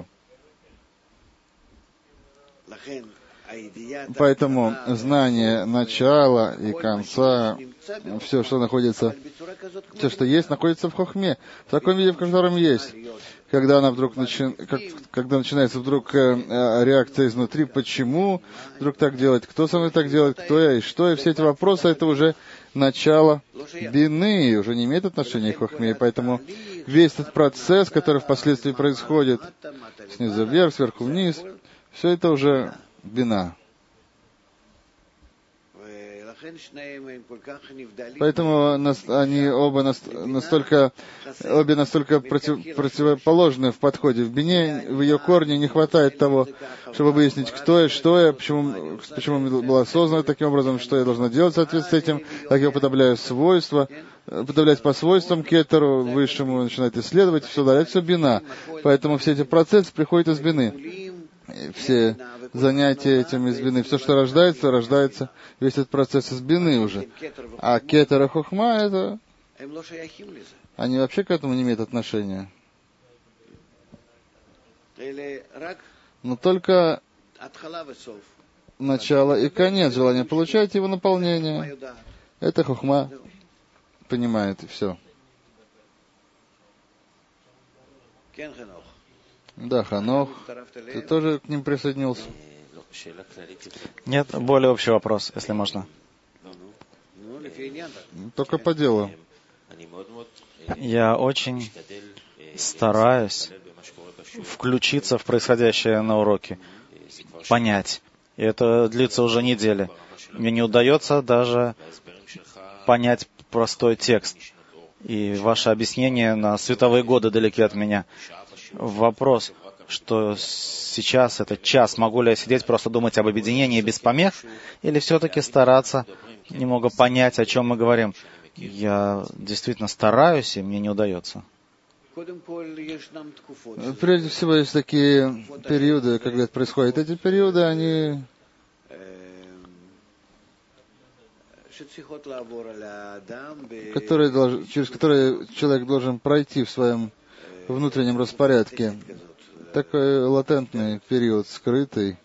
Поэтому знание начала и конца, все, что находится, все, что есть, находится в хохме, в таком виде, в котором есть. Когда она вдруг начи... как... когда начинается вдруг э, реакция изнутри, почему вдруг так делать, кто со мной так делает, кто я и что, и все эти вопросы, это уже начало бины, уже не имеет отношения к хохме, поэтому весь этот процесс, который впоследствии происходит снизу вверх, сверху вниз, все это уже бина. Поэтому они оба настолько, обе настолько против, противоположны в подходе. В бине, в ее корне не хватает того, чтобы выяснить, кто я, что я, почему, почему была создана таким образом, что я должна делать в соответствии с этим, как я уподобляю свойства, уподобляюсь по свойствам кетеру, высшему, начинает исследовать, все далее, это все бина. Поэтому все эти процессы приходят из бины. Все занятия этим из бины, все, что рождается, рождается, весь этот процесс из бины уже. А кетер и хохма, это... они вообще к этому не имеют отношения. Но только начало и конец желания. Получаете его наполнение. Это хохма понимает, и все. Да, Ханох, ты тоже к ним присоединился? Нет, более общий вопрос, если можно. Только по делу. Я очень стараюсь включиться в происходящее на уроке, понять. И это длится уже недели. Мне не удается даже понять простой текст. И ваше объяснение на световые годы далеки от меня. Вопрос, что сейчас этот час, могу ли я сидеть, просто думать об объединении без помех, или все-таки стараться немного понять, о чем мы говорим. Я действительно стараюсь, и мне не удается. Прежде всего, есть такие периоды, когда это происходит. Эти периоды, они которые долж... через которые человек должен пройти в своем внутреннем распорядке. Такой латентный период, скрытый.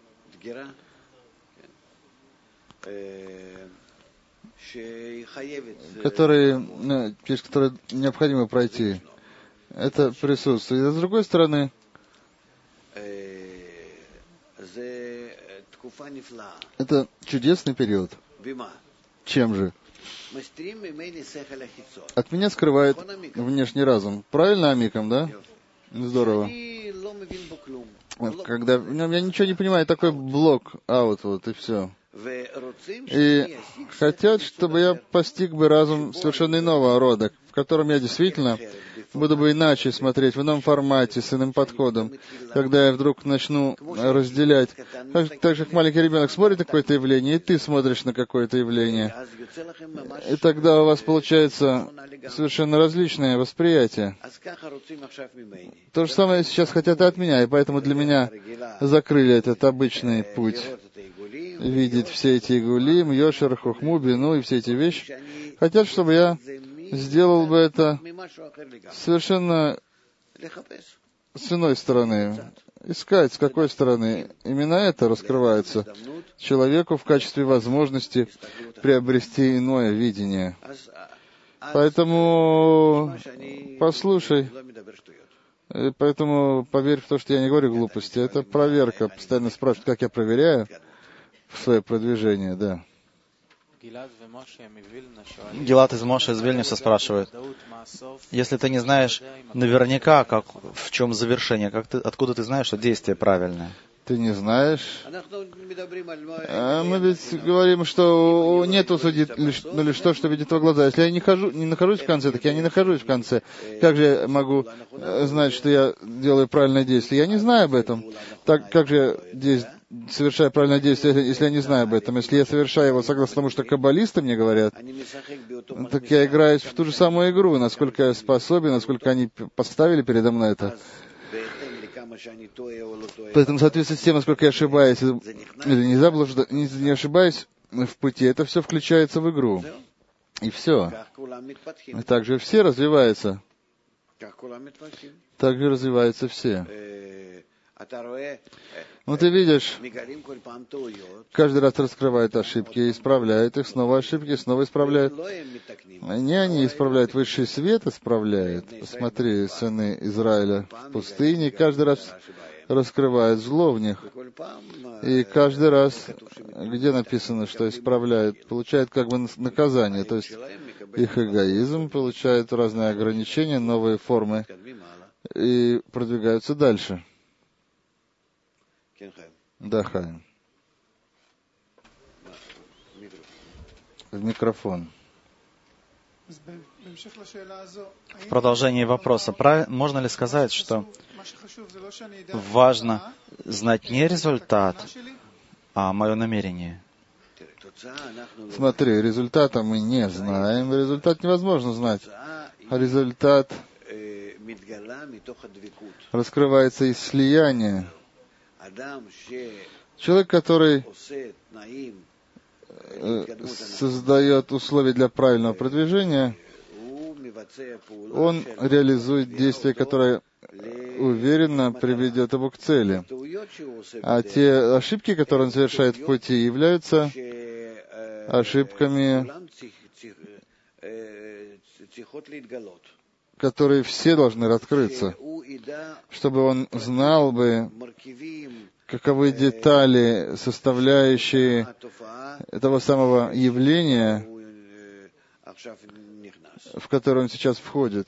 Который, ну, через который необходимо пройти. Это присутствует. А с другой стороны, это чудесный период. Чем же? От меня скрывает внешний разум. Правильно, Амиком, да? Здорово. Когда я ничего не понимаю, такой блок, аут, вот и все. И хотят, чтобы я постиг бы разум совершенно иного рода, в котором я действительно буду бы иначе смотреть, в ином формате, с иным подходом, когда я вдруг начну разделять. Так, так же, как маленький ребенок смотрит на какое-то явление, и ты смотришь на какое-то явление. И тогда у вас получается совершенно различное восприятие. То же самое сейчас хотят и от меня, и поэтому для меня закрыли этот обычный путь. Видеть все эти игулим, йошер, хохму, бину и все эти вещи. Хотят, чтобы я сделал бы это совершенно с иной стороны. Искать, с какой стороны. Именно это раскрывается человеку в качестве возможности приобрести иное видение. Поэтому послушай. Поэтому поверь в то, что я не говорю глупости. Это проверка. Постоянно спрашивают, как я проверяю в свое продвижение, да. Гилат из Моше из Вильнюса спрашивает, если ты не знаешь наверняка, как, в чем завершение, как ты, откуда ты знаешь, что действие правильное? Ты не знаешь? А мы ведь говорим, что нету судить лишь, ну, лишь то, что видит во глаза. Если я не, хожу, не нахожусь в конце, так я не нахожусь в конце. Как же я могу знать, что я делаю правильное действие? Я не знаю об этом. Так как же здесь совершаю правильное действие, если я не знаю об этом? Если я совершаю его согласно тому, что каббалисты мне говорят, так я играюсь в ту же самую игру, насколько я способен, насколько они поставили передо мной это. Поэтому, в соответствии с тем, насколько я ошибаюсь или не, заблужда, не, не ошибаюсь в пути, это все включается в игру. И все. И также все развиваются. Также развиваются все. Ну, ты видишь, каждый раз раскрывают ошибки, исправляют их, снова ошибки, снова исправляют. Не они исправляют, высший свет исправляет. Смотри, сыны Израиля в пустыне, каждый раз раскрывают зло в них. И каждый раз, где написано, что исправляют, получают как бы наказание. То есть их эгоизм получает разные ограничения, новые формы и продвигаются дальше. Да, Хайм. В микрофон. В продолжении вопроса, можно ли сказать, что важно знать не результат, а мое намерение? Смотри, результата мы не знаем. Результат невозможно знать. А результат раскрывается из слияния. Человек, который создает условия для правильного продвижения, он реализует действие, которое уверенно приведет его к цели. А те ошибки, которые он совершает в пути, являются ошибками, которые все должны раскрыться, чтобы он знал бы, каковы детали, составляющие этого самого явления, в которое он сейчас входит.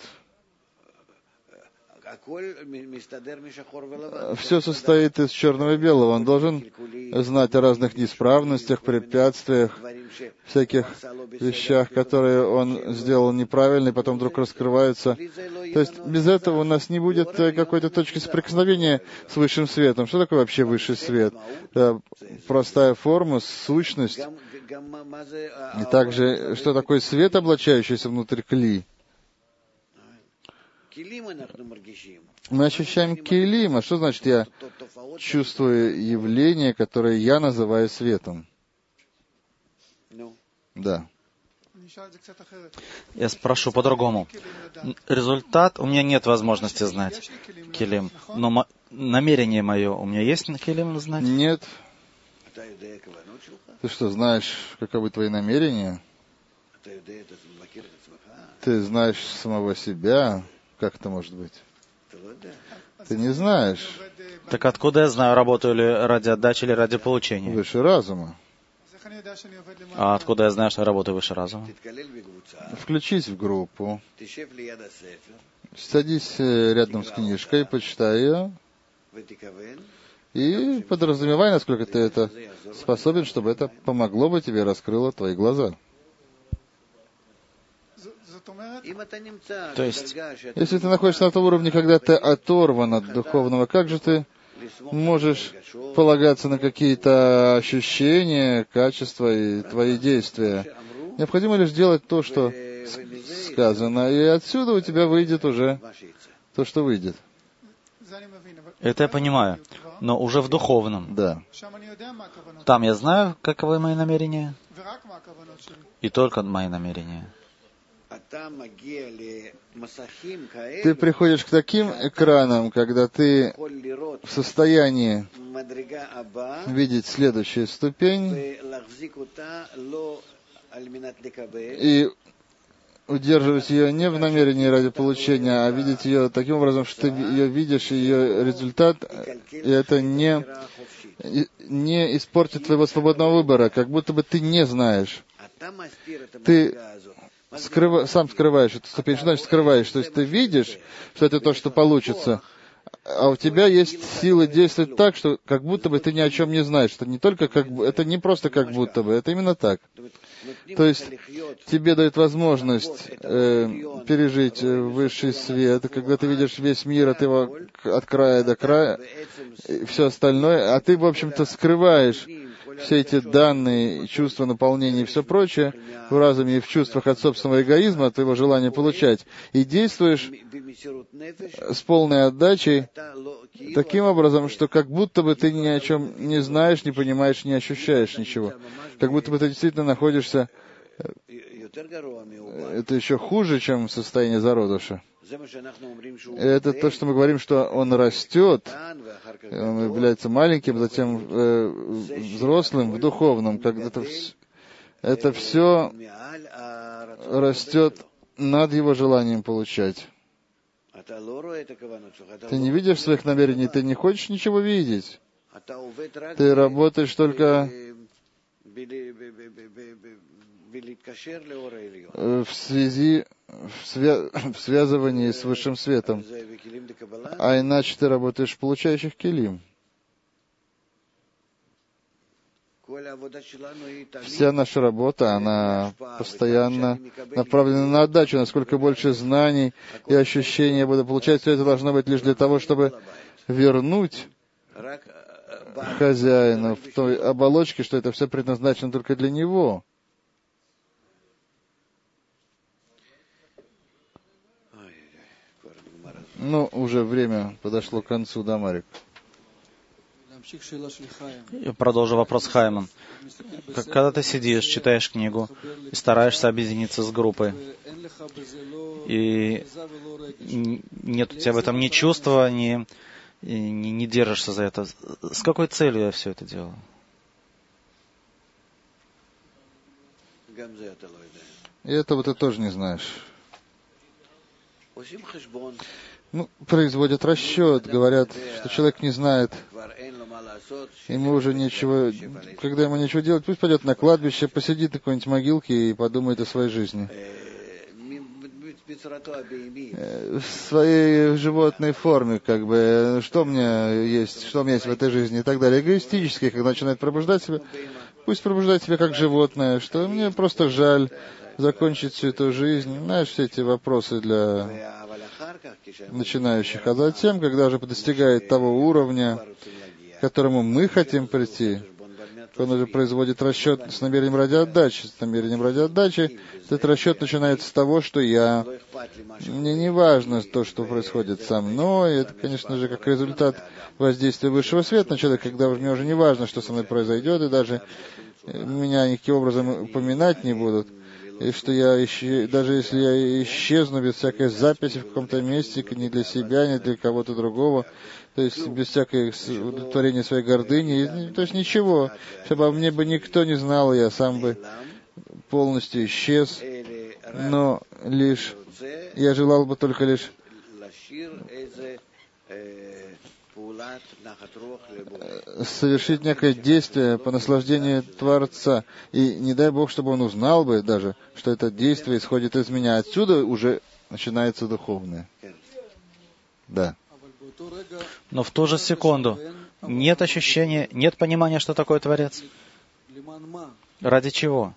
Все состоит из черного и белого. Он должен знать о разных неисправностях, препятствиях, всяких вещах, которые он сделал неправильно, и потом вдруг раскрываются. То есть без этого у нас не будет какой-то точки соприкосновения с высшим светом. Что такое вообще высший свет? Это простая форма, сущность. И также, что такое свет, облачающийся внутрь кли? Мы ощущаем килим. А что значит я чувствую явление, которое я называю светом? Да. Я спрошу по-другому. Результат, у меня нет возможности знать килим, но мо- намерение мое, у меня есть килим знать? Нет. Ты что, знаешь, каковы твои намерения? Ты знаешь самого себя? Как это может быть? Ты не знаешь. Так откуда я знаю, работаю ли ради отдачи или ради получения? Выше разума. А откуда я знаю, что я работаю выше разума? Включись в группу. Садись рядом с книжкой, почитай ее. И подразумевай, насколько ты это способен, чтобы это помогло бы тебе, раскрыло твои глаза. То есть, если ты находишься на том уровне, когда ты оторван от духовного, как же ты можешь полагаться на какие-то ощущения, качества и твои действия? Необходимо лишь делать то, что сказано, и отсюда у тебя выйдет уже то, что выйдет. это я понимаю, но уже в духовном. Да. Там я знаю, каковы мои намерения, и только мои намерения. Ты приходишь к таким экранам, когда ты в состоянии видеть следующую ступень и удерживать ее не в намерении ради получения, а видеть ее таким образом, что ты ее видишь, ее результат, и это не, не испортит твоего свободного выбора, как будто бы ты не знаешь. Ты Скрыв... сам скрываешь эту ступень. Что значит скрываешь? То есть ты видишь, что это то, что получится, а у тебя есть силы действовать так, что как будто бы ты ни о чем не знаешь. Это не только как бы, это не просто как будто бы, это именно так. То есть тебе дают возможность э, пережить высший свет, когда ты видишь весь мир от его от края до края, и все остальное, а ты, в общем-то, скрываешь все эти данные, чувства наполнения и все прочее в разуме и в чувствах от собственного эгоизма, от его желания получать, и действуешь с полной отдачей таким образом, что как будто бы ты ни о чем не знаешь, не понимаешь, не ощущаешь ничего. Как будто бы ты действительно находишься... Это еще хуже, чем состояние зародыша. Это то, что мы говорим, что он растет, он является маленьким, затем э, взрослым в духовном, когда это, это все растет над его желанием получать. Ты не видишь своих намерений, ты не хочешь ничего видеть. Ты работаешь только в связи, в, свя... в связывании с высшим светом. А иначе ты работаешь в получающих килим. Вся наша работа, она постоянно направлена на отдачу. Насколько больше знаний и ощущений я буду получать, все это должно быть лишь для того, чтобы вернуть хозяину в той оболочке, что это все предназначено только для него. Ну, уже время подошло к концу, да, Марик? И продолжу вопрос Хайма. Когда ты сидишь, читаешь книгу и стараешься объединиться с группой, и нет у тебя в этом ни чувства, ни, ни, не держишься за это, с какой целью я все это делаю? И этого ты тоже не знаешь. Ну, производят расчет, говорят, что человек не знает, ему уже нечего, когда ему нечего делать, пусть пойдет на кладбище, посидит на какой-нибудь могилке и подумает о своей жизни. В своей животной форме, как бы, что у меня есть, что у меня есть в этой жизни и так далее. Эгоистически, когда начинает пробуждать себя, пусть пробуждает себя как животное, что мне просто жаль закончить всю эту жизнь. Знаешь, все эти вопросы для начинающих. А затем, когда уже достигает того уровня, к которому мы хотим прийти, он уже производит расчет с намерением ради отдачи. С намерением ради отдачи этот расчет начинается с того, что я... Мне не важно то, что происходит со мной. Это, конечно же, как результат воздействия высшего света на человека, когда уже мне уже не важно, что со мной произойдет, и даже меня никаким образом упоминать не будут. И что я, исчез, даже если я исчезну без всякой записи в каком-то месте, ни для себя, ни для кого-то другого, то есть без всякой удовлетворения своей гордыни, то есть ничего, чтобы обо мне бы никто не знал, я сам бы полностью исчез, но лишь, я желал бы только лишь совершить некое действие по наслаждению Творца. И не дай Бог, чтобы он узнал бы даже, что это действие исходит из меня. Отсюда уже начинается духовное. Да. Но в ту же секунду нет ощущения, нет понимания, что такое Творец. Ради чего?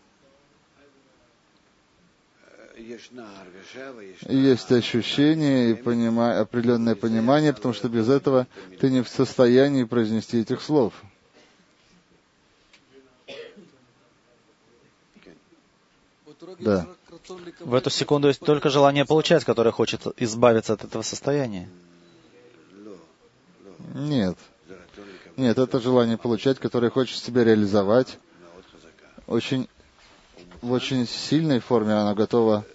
Есть ощущение и понима... определенное понимание, потому что без этого ты не в состоянии произнести этих слов. Да. В эту секунду есть только желание получать, которое хочет избавиться от этого состояния. Нет. Нет, это желание получать, которое хочет себя реализовать. Очень, в очень сильной форме оно готово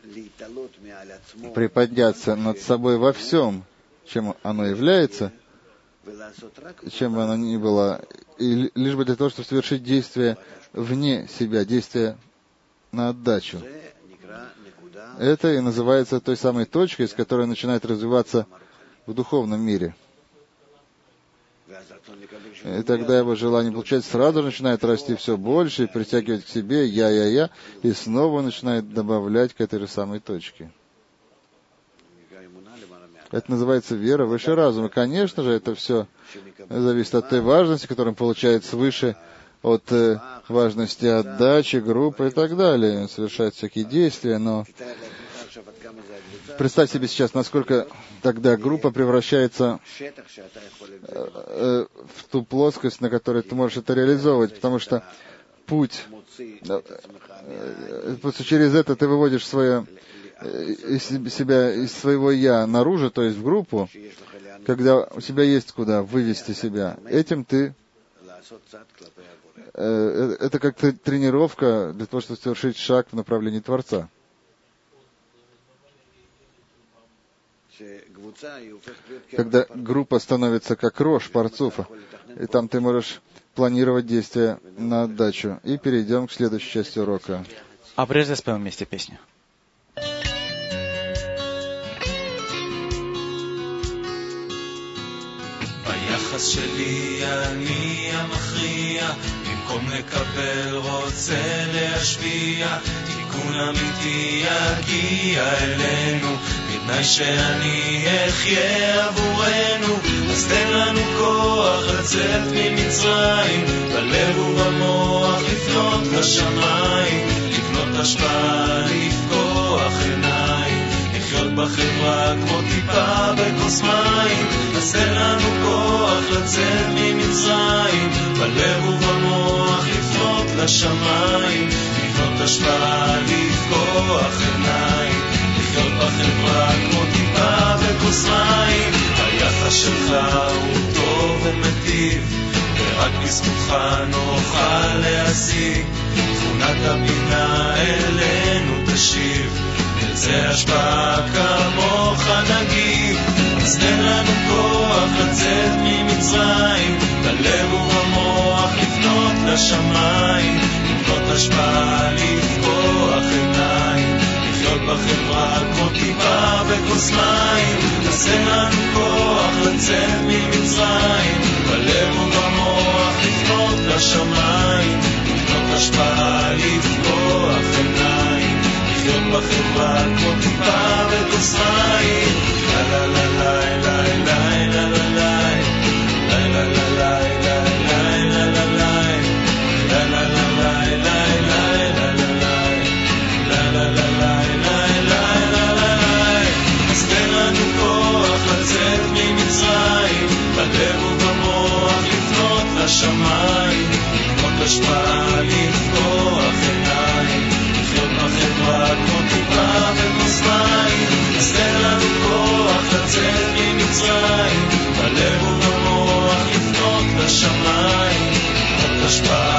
приподняться над собой во всем, чем оно является, чем бы оно ни было, и лишь бы для того, чтобы совершить действие вне себя, действие на отдачу. Это и называется той самой точкой, с которой начинает развиваться в духовном мире. И тогда его желание получать сразу начинает расти все больше и притягивать к себе я-я-я, и снова начинает добавлять к этой же самой точке. Это называется вера выше разума. Конечно же, это все зависит от той важности, которую он получает свыше, от э, важности отдачи, группы и так далее. Совершает всякие действия, но представь себе сейчас, насколько тогда группа превращается э, э, в ту плоскость, на которой ты можешь это реализовывать, потому что путь, э, э, через это ты выводишь свое, э, из себя, из своего «я» наружу, то есть в группу, когда у тебя есть куда вывести себя. Этим ты... Э, это как-то тренировка для того, чтобы совершить шаг в направлении Творца. Когда группа становится как рожь Парцуфа, и там ты можешь планировать действия на отдачу. И перейдем к следующей части урока. А прежде споем вместе песню. ביחס שלי אני המכריע, במקום לקבל רוצה להשפיע, תיקון אמיתי יגיע אלינו, בתנאי שאני אחיה עבורנו, אז תן לנו כוח לצאת ממצרים, בלב ובמוח לפנות לשמיים, לבנות השפעה, לפקוח עיניים, לחיות בחברה כמו טיפה בכוס מים, אז תן לנו כוח לצאת ממצרים, בלב ובמוח לפנות לשמיים, לבנות השפעה, לפקוח עיניים, לחיות בחברה כמו טיפה בכוס מים. היחס שלך הוא טוב ומטיב, רק בזכותך נוכל להשיג, תכונת הבינה אלינו תשיב, אל זה השפעה כמוך נגיב. אז תן לנו כוח לצאת ממצרים, בלב ובמוח לפנות לשמיים, לבנות השפעה, לפקוח עיניים, לחיות בחברה כמו טיפה בכוס מים. אז תן לנו כוח לצאת ממצרים, בלב ובמוח לפנות לשמיים, לבנות השפעה, לפקוח עיניים, לחיות בחברה כמו טיפה בכוס מים. לה לה לה לה לה לה לה לה לה לה לה לשמיים, לבנות השפעה, לפקוח עיניים, לחיות בחברה כמו טיפה בכוס מים. אז תן לנו כוח לצאת ממצרים, בלב ובמוח לפנות לשמיים, לבנות השפעה